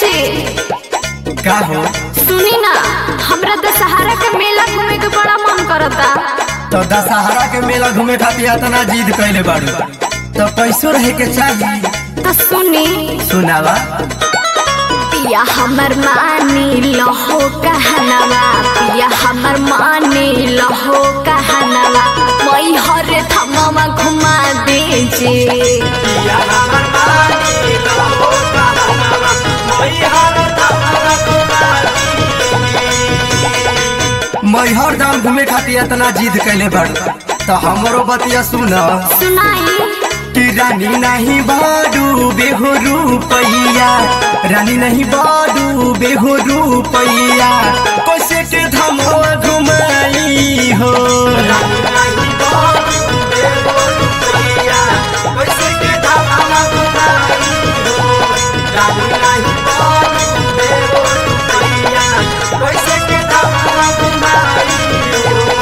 जी का हो? सुनी ना, हमरा दशहरा के मेला घूमे के बड़ा मन करता। तो दशहरा के मेला घूमे खातिर इतना जिद कैले बाड़ू तो पैसो रहे के चाहिए। तो सुनी सुनावा। पिया हमर मानी लहो कहनवा, पिया हमर मानी लहो कहनवा, मई हर थमवा घुमा दीजे। पिया हमर मानी लहो कहनवा, मई हर थमवा घुमा दीजे। मैहर धाम घूमे खातिर इतना जिद कैले बाड़ू तो हमरो बतिया सुना। सुनाई कि रानी नहीं बाडू बेहो रुपैया, रानी नहीं बाडू बेहो रुपैया, कैसे के धमवा घुमाई हो। रानी नहीं बाडू बेहो रुपैया, कैसे के धमवा घुमाई हो। रानी नहीं बाडू बेहो रुपैया, कैसे के धमवा घुमाई हो।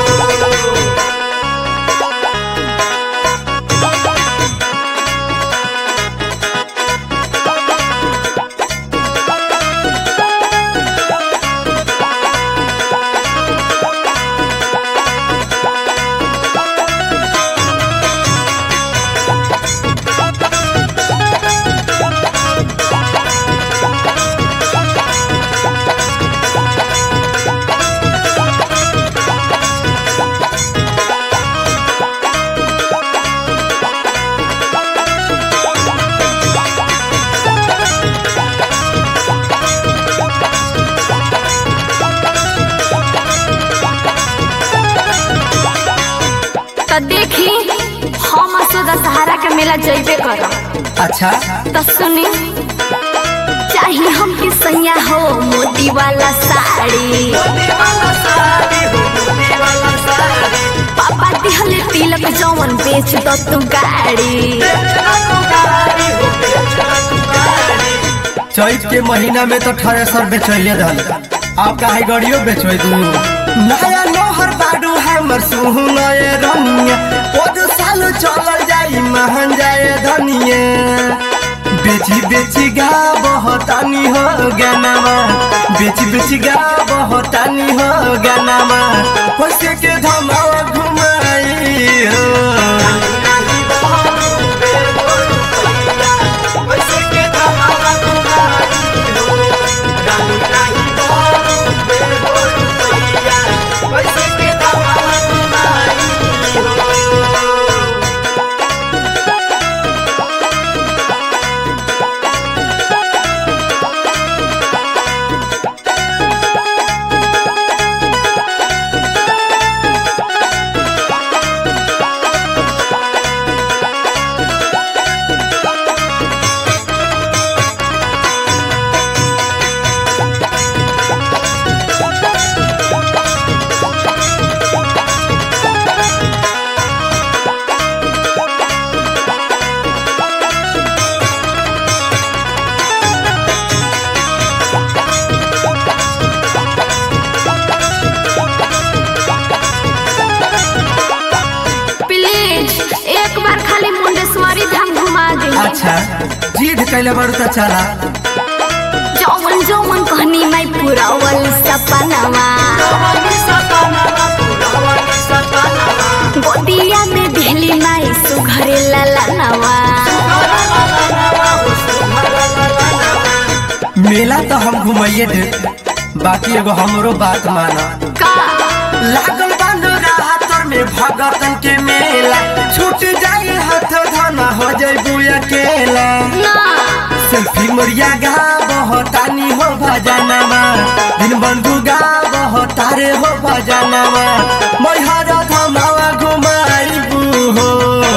तो देखी हम असो दशहरा के मेला जइबे करब। अच्छा तो सुनी, चाहिए हमके सैया हो मोती वाला साड़ी, पापा दिहले तिलक जवन बेच दो तू गाड़ी। चैत के महीना में तो थ्रेसर बेचैले धल, आप काहे गाड़ियों बेचोई दू। नया लोहर बाडू हमर सुनए रनिया, ओद साल चल जाई महन जाए धनिया। बेची बेची गा बहतानी हो गानामा, बेची बेची गा बहतानी हो गानामा, होसे के धमावा घुमाई हो। अच्छा जिद कैले बारू तो चला। जौवन जौवन कहनी मैं पुरावल सपनवा, गोदिया में दिहली माई सुघरे ललनवा। मेला तो हम घुमाइए दे, बाकी एगो हमरो बात माना। का लागल बानो राहतर में भगतन के मेला, छूट जाए हाथ धना हो जाए बुया केला। सेल्फी मोरिया गा बहतानी हो भजनमा, दिन बंधु गा बहतारे हो भजनमा, मैहर धमावा घुमाइबू हो।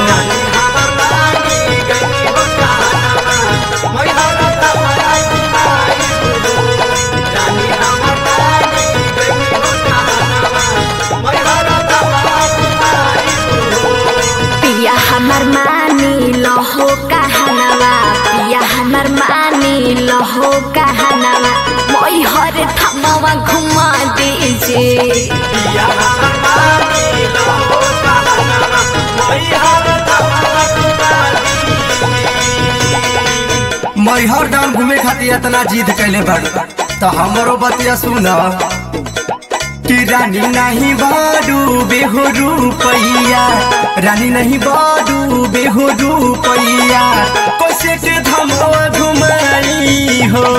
पिया हमर मानी लहो कहनवा, पिया हमर मानी लहो कहनवा, मोई हर थमवा घुमा दीजे। पिया हमर मानी लहो कहनवा, मोई हर थमवा घुमा दीजे। मैहर धाम घूमे खातिर इतना जिद कैले बाड़ू तो हमरो बतिया सुना कि रानी नहीं बाडू बेहो रुपैया, रानी नहीं बाडू बेहो रुपैया, कैसे के धमवा घुमाई हो।